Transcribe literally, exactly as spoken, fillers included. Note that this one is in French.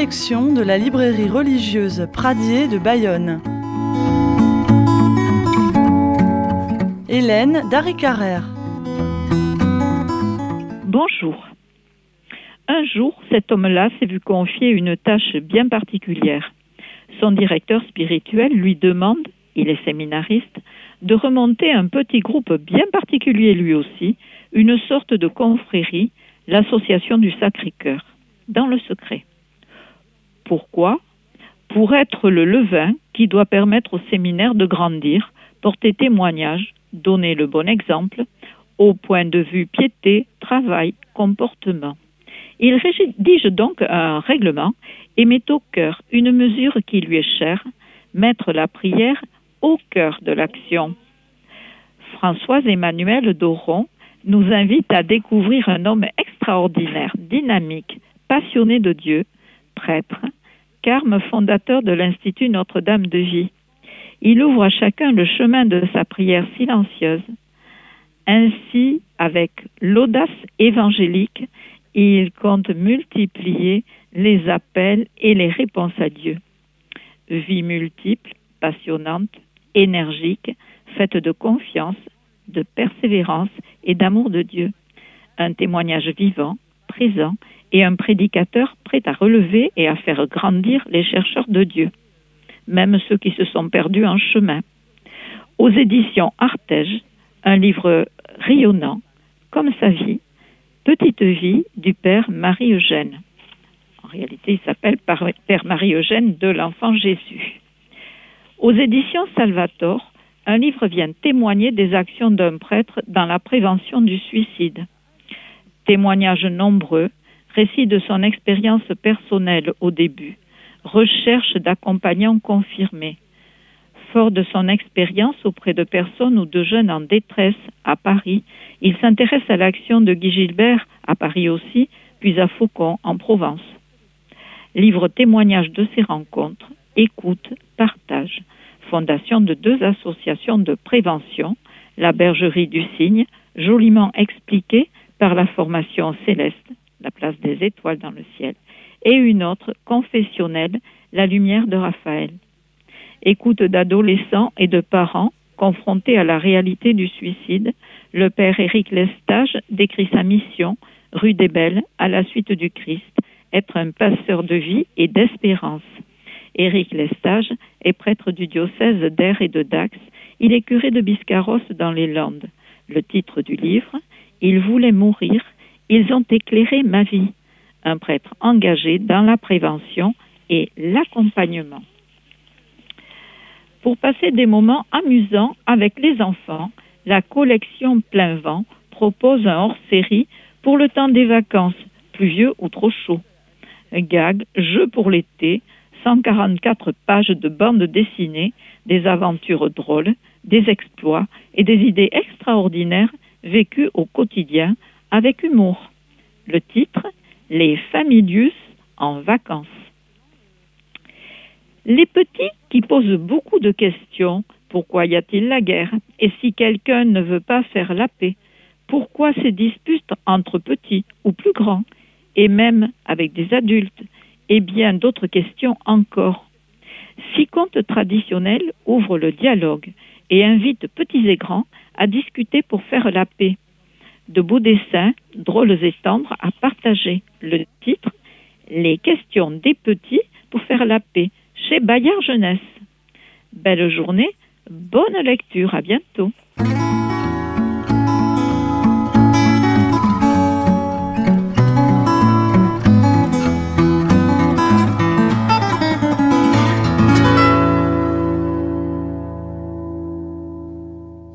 sélection de la librairie religieuse Pradier de Bayonne. Hélène Darry-Carrère. Bonjour. Un jour, cet homme-là s'est vu confier une tâche bien particulière. Son directeur spirituel lui demande, il est séminariste, de remonter un petit groupe bien particulier lui aussi, une sorte de confrérie, l'association du Sacré-Cœur, dans le secret. Pourquoi ? Pour être le levain qui doit permettre au séminaire de grandir, porter témoignage, donner le bon exemple, au point de vue piété, travail, comportement. Il rédige donc un règlement et met au cœur une mesure qui lui est chère, mettre la prière au cœur de l'action. Françoise Emmanuelle Doron nous invite à découvrir un homme extraordinaire, dynamique, passionné de Dieu, prêtre, carme fondateur de l'Institut Notre-Dame de Vie. Il ouvre à chacun le chemin de sa prière silencieuse. Ainsi, avec l'audace évangélique, il compte multiplier les appels et les réponses à Dieu. Vie multiple, passionnante, énergique, faite de confiance, de persévérance et d'amour de Dieu. Un témoignage vivant, présent et un prédicateur prêt à relever et à faire grandir les chercheurs de Dieu, même ceux qui se sont perdus en chemin. Aux éditions Artege, un livre rayonnant, comme sa vie, Petite vie du Père Marie-Eugène. En réalité, il s'appelle Père Marie-Eugène de l'Enfant Jésus. Aux éditions Salvator, un livre vient témoigner des actions d'un prêtre dans la prévention du suicide. Témoignages nombreux, récit de son expérience personnelle au début, recherche d'accompagnants confirmés. Fort de son expérience auprès de personnes ou de jeunes en détresse à Paris, il s'intéresse à l'action de Guy Gilbert, à Paris aussi, puis à Faucon, en Provence. Livre témoignage de ses rencontres, écoute, partage. Fondation de deux associations de prévention, la Bergerie du Cygne, joliment expliquée par la formation Céleste, la place des étoiles dans le ciel, et une autre, confessionnelle, la lumière de Raphaël. Écoute d'adolescents et de parents confrontés à la réalité du suicide, le père Éric Lestage décrit sa mission, rue des Belles, à la suite du Christ, être un passeur de vie et d'espérance. Éric Lestage est prêtre du diocèse d'Aire et de Dax. Il est curé de Biscarrosse dans les Landes. Le titre du livre, « Ils voulaient mourir, ils ont éclairé ma vie ». Un prêtre engagé dans la prévention et l'accompagnement. Pour passer des moments amusants avec les enfants, la collection Plein Vent propose un hors-série pour le temps des vacances, pluvieux ou trop chaud. Gag, jeu pour l'été, cent quarante-quatre pages de bande dessinée, des aventures drôles, des exploits et des idées extraordinaires vécues au quotidien avec humour. Le titre, Les Familius en vacances. Les petits qui posent beaucoup de questions, pourquoi y a-t-il la guerre? Et si quelqu'un ne veut pas faire la paix? Pourquoi ces disputes entre petits ou plus grands? Et même avec des adultes? Et bien d'autres questions encore. Six contes traditionnels ouvrent le dialogue et invitent petits et grands à discuter pour faire la paix. De beaux dessins, drôles et tendres à partager. Le titre, Les questions des petits pour faire la paix, chez Bayard Jeunesse. Belle journée, bonne lecture, à bientôt.